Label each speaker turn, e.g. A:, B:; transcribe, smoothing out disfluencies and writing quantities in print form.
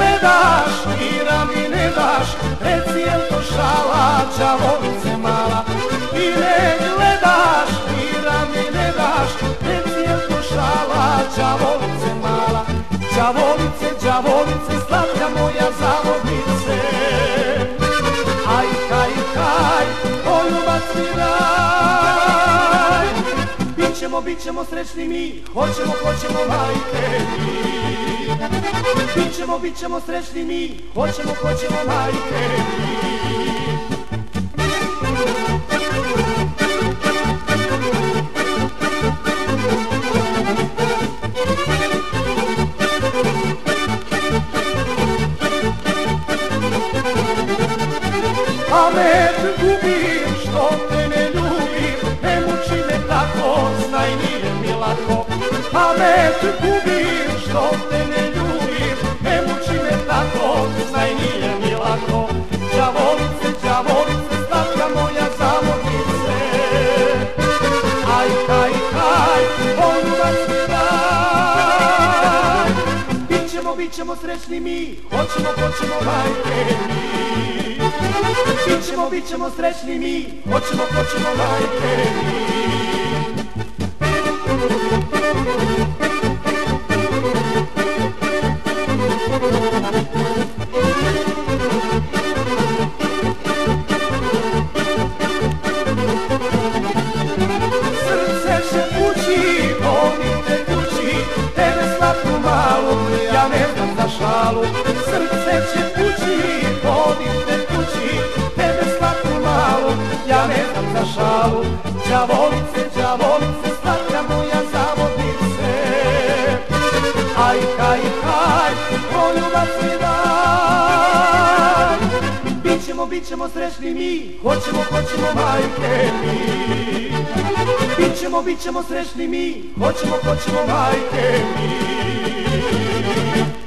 A: gledaš, mira mi ne daš, reci jel to šala, đavolice mala. Ti me gledaš, mira mi ne daš, reci jel to šala, đavolice mala. Đavolice, đavolice, slatka moja zavodnice. Aj, kaj, kaj, poljubac mi daj. Bit ćemo srećni mi, hoćemo majke mi. Bit ćemo srećni mi, hoćemo majke mi. A me gubim, što te ne ljubim, ne muči me tako, znaj nije mi lako. A me gubim, što te ne ljubim, ne muči me tako, znaj nije mi lako. Đavolice, đavolice, slatka moja zavodnice. Aj, kaj, kaj, poljubac mi daj. Bit ćemo srećni mi, hoćemo majke mi. Bit ćemo srećni mi, hoćemo majke mi. Srce se pući, volim te kući, tebe slatku malu, ja ne znam za šalu. Srce će pući, volim te kući, tebe slatku malu, ja ne znam za šalu. Đavolice, đavolice, slatka moja zavodnice. Aj, kaj, kaj, poljubac mi daj. Bit ćemo srećni mi, hoćemo majke mi. Bit ćemo srećni mi, hoćemo majke mi.